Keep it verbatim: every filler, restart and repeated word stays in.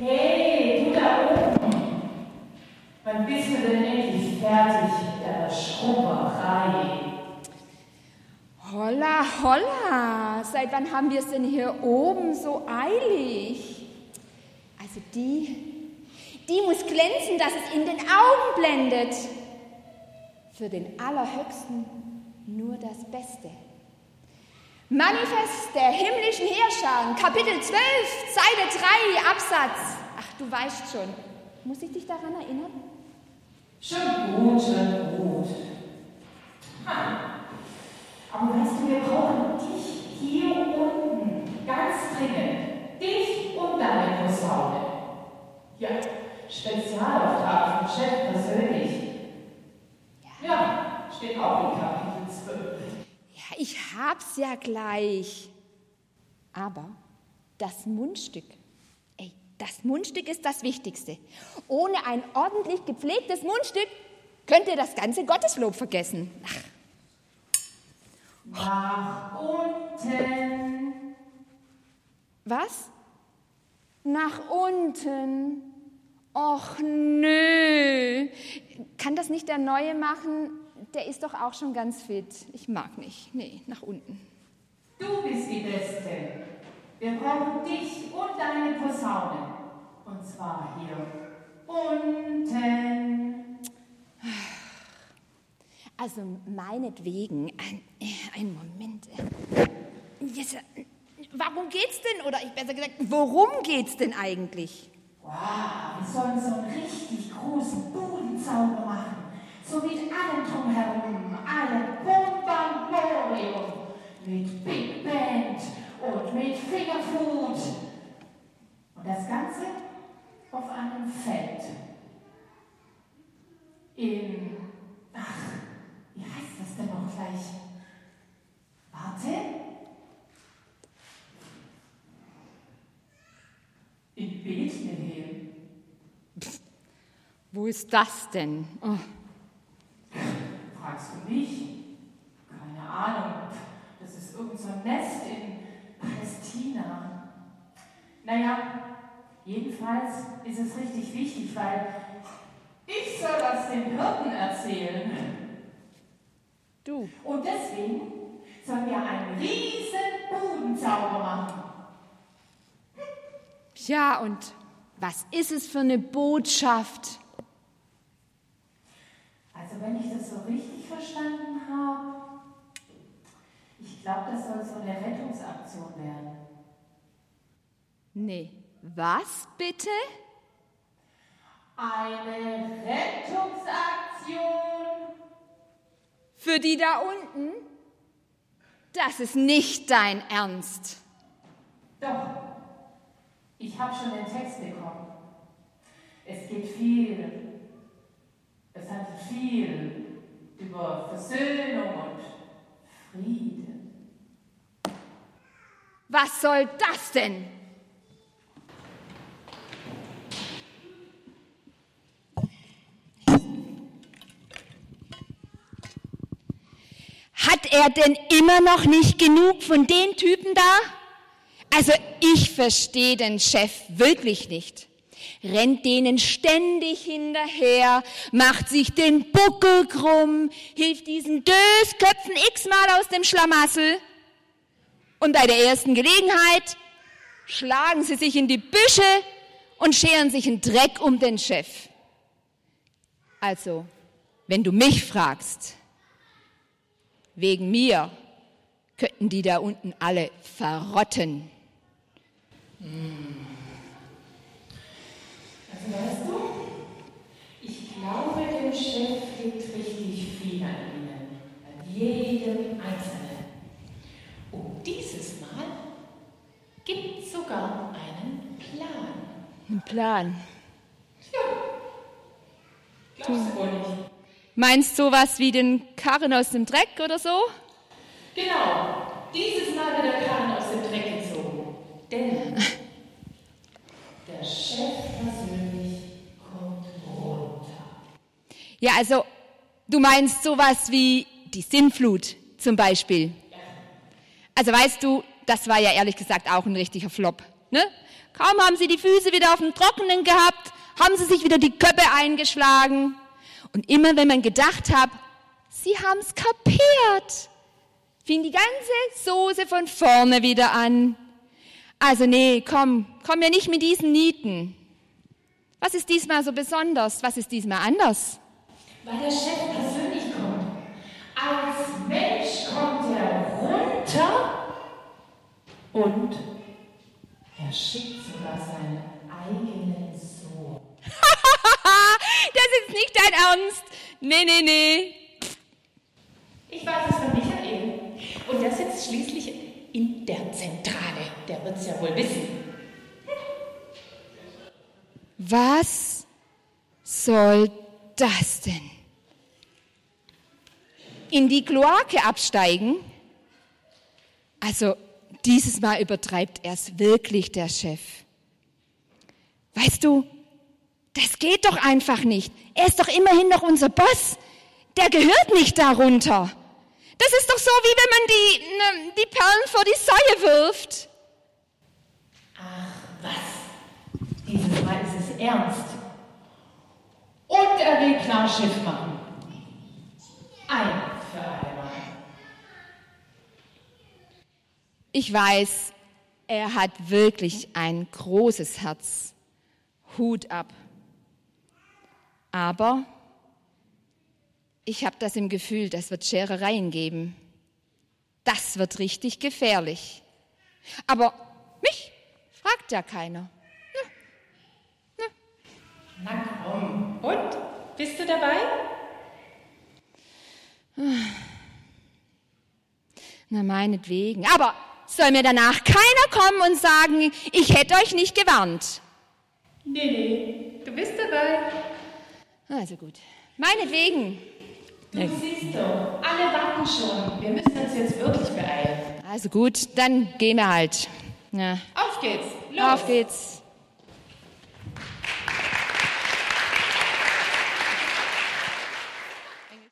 Hey, du da oben! Wann bist du denn endlich fertig mit deiner Schrubberei? Holla, holla! Seit wann haben wir es denn hier oben so eilig? Also die, die muss glänzen, dass es in den Augen blendet. Für den Allerhöchsten nur das Beste. Manifest der himmlischen Heerscharen, Kapitel zwölf, Seite drei, Absatz. Ach, du weißt schon. Muss ich dich daran erinnern? Schon gut, schon gut. Ha. Aber weißt du, wir brauchen dich hier unten, ganz dringend. Dich und deine Posaune. Ja, Spezialauftrag vom Chef persönlich. Ja, ja, steht auch in Kapitel zwölf. Ja, ich hab's ja gleich. Aber das Mundstück, ey, das Mundstück ist das Wichtigste. Ohne ein ordentlich gepflegtes Mundstück könnt ihr das ganze Gotteslob vergessen. Ach. Nach unten. Was? Nach unten? Och nö. Kann das nicht der Neue machen? Der ist doch auch schon ganz fit. Ich mag nicht. Nee, nach unten. Du bist die Beste. Wir brauchen dich und deine Posaune. Und zwar hier unten. Also meinetwegen, ein, ein Moment. Jetzt, warum geht's denn? Oder ich besser gesagt, worum geht's denn eigentlich? Wow, wir sollen so einen richtig großen Budenzauber machen. So mit allem drumherum, allem Bombamborium. Mit Big Band und mit Fingerfood. Und das Ganze auf einem Feld. In, ach, wie heißt das denn noch gleich? Warte. In Bethlehem. Wo ist das denn? Oh. Fragst du mich? Keine Ahnung. Das ist irgend so ein Nest in Palästina. Naja, jedenfalls ist es richtig wichtig, weil ich soll das den Hirten erzählen. Du. Und deswegen sollen wir einen riesen Budenzauber machen. Ja, und was ist es für eine Botschaft? Also wenn ich das so richtig verstanden habe, ich glaube, das soll so eine Rettungsaktion werden. Nee, was bitte? Eine Rettungsaktion. Für die da unten? Das ist nicht dein Ernst. Doch, ich habe schon den Text bekommen. Es geht viel, es handelt viel über Versöhnung und Frieden. Was soll das denn? Hat er denn immer noch nicht genug von den Typen da? Also ich verstehe den Chef wirklich nicht. Rennt denen ständig hinterher, macht sich den Buckel krumm, hilft diesen Dösköpfen x-mal aus dem Schlamassel. Und bei der ersten Gelegenheit schlagen sie sich in die Büsche und scheren sich einen Dreck um den Chef. Also, wenn du mich fragst, wegen mir könnten die da unten alle verrotten. Also weißt du, ich glaube, dem Chef liegt richtig viel an ihnen, an jedem Einzelnen. Und dieses Mal gibt es sogar einen Plan. Ein Plan? Ja, glaubst du wohl nicht? Meinst du sowas wie den Karren aus dem Dreck oder so? Genau, dieses Mal wird der Karren aus dem Dreck gezogen. Denn der Chef persönlich kommt runter. Ja, also du meinst sowas wie die Sintflut zum Beispiel. Ja. Also weißt du, das war ja ehrlich gesagt auch ein richtiger Flop. Ne? Kaum haben sie die Füße wieder auf dem Trockenen gehabt, haben sie sich wieder die Köpfe eingeschlagen. Und immer wenn man gedacht hat, sie haben es kapiert, fing die ganze Soße von vorne wieder an. Also nee, komm, komm ja nicht mit diesen Nieten. Was ist diesmal so besonders? Was ist diesmal anders? Weil der Chef persönlich kommt. Als Mensch kommt er runter und er schickt sogar seinen eigenen Sohn. Das ist nicht dein Ernst. Nee, nee, nee. Ich weiß es von Michael. Und der sitzt schließlich in der Zentrale. Der wird es ja wohl wissen. Was soll das denn? In die Kloake absteigen? Also, dieses Mal übertreibt er es wirklich, der Chef. Weißt du, das geht doch einfach nicht. Er ist doch immerhin noch unser Boss. Der gehört nicht darunter. Das ist doch so, wie wenn man die, ne, die Perlen vor die Säue wirft. Ach was, dieses Mal ist es ernst. Und er will klar Schiff machen. Ein für einmal. Ich weiß, er hat wirklich ein großes Herz. Hut ab. Aber ich habe das im Gefühl, das wird Scherereien geben. Das wird richtig gefährlich. Aber mich fragt ja keiner. Na, na komm. Und? Bist du dabei? Na, meinetwegen. Aber soll mir danach keiner kommen und sagen, ich hätte euch nicht gewarnt? Nee, nee, du bist dabei. Also gut. Meinetwegen. Du siehst doch, alle warten schon. Wir müssen uns jetzt wirklich beeilen. Also gut, dann gehen wir halt. Ja. Auf geht's. Los. Auf geht's.